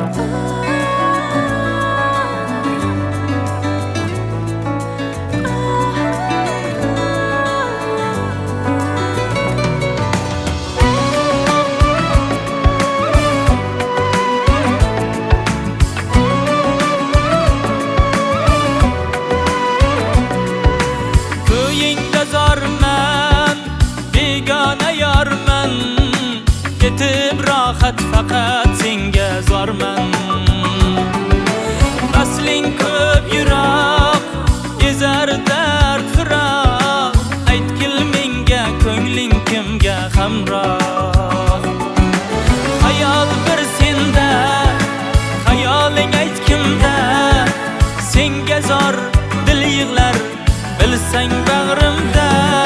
Köyingda zorman, begona yorman, ketib rohat faqat senga zorman. Asling ko'p yiroq, ezar dard firoq, aytgil menga ko'ngling kimga hamroh. Hayol bir senda, hayoling ayt kimda, senga zor dil yig'lar, bilsang bag'rimda.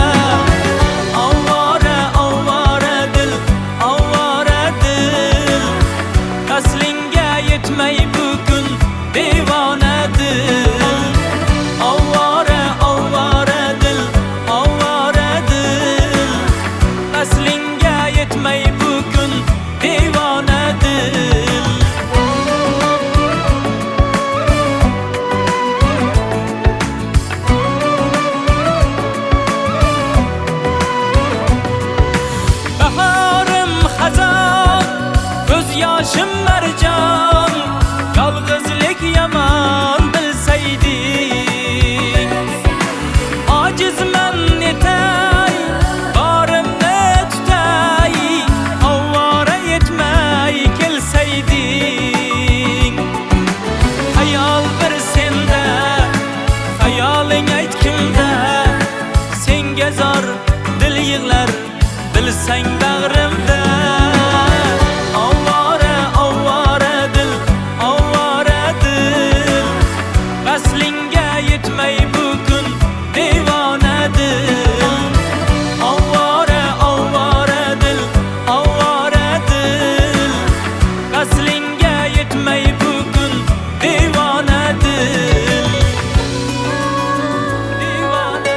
Ovora, ovora dil, ovora dil, aslingga yetmay bugun devona dil. Ovora, ovora dil, ovora dil, aslingga yetmay bugun devona dil. Bahorim xazon, ko'z yoshim marjon, yolg'izlik yomon bilsayding. Ojizman netay, borimni tutay, ovora yetmay kelsayding. Hayol bir senda, hayoling ayt kimda, senga zor dil yig'lar, bilsang bag'rimda. Ovora, ovora dil, ovora dil, aslingga yetmay bugun devona dil. Ovora, ovora dil, ovora dil, aslingga yetmay bugun devona dil. Devona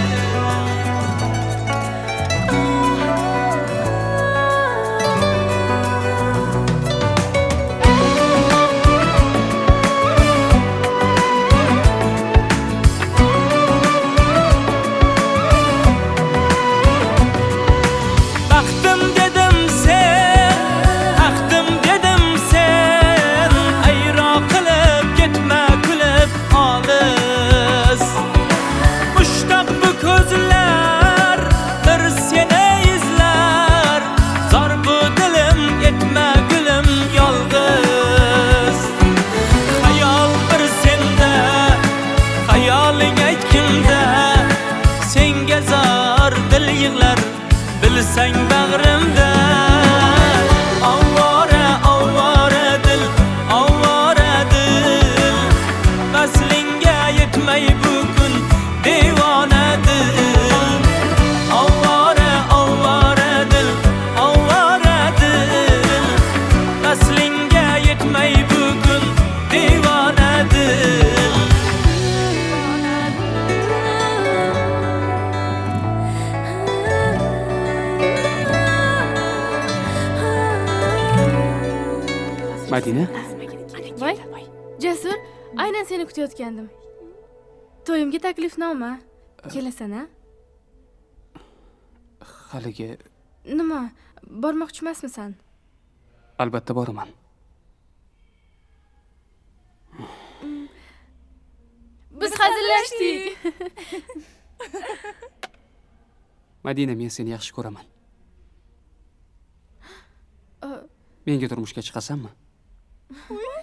Baxtim dedim sen, axtim dedim sen, ayro qilib ketma kulib olis. Mushtoq bu ko'zlar, bir seni izlar, zor bu dilim yetma gulim yolg'iz. Hayol bir senda, hayoling ayt kimda, senga zor dil yig'lar, bilsang bag'rimda. Ovora, ovora dil, ovora dil, aslingga yetmay bugun devona dil. Ovora, ovora dil, ovora dil, aslingga yetmay bugun devona dil. Madina, Voy, Jasur, aynan seni kutayotgandim. To'yimga taklifnoma. Kelasan-a? haligi Nima, bormoqchi emasmisan? albatta boraman. Biz hazillashdik. Madina, men seni yaxshi ko'raman. Menga turmushga chiqasanmi?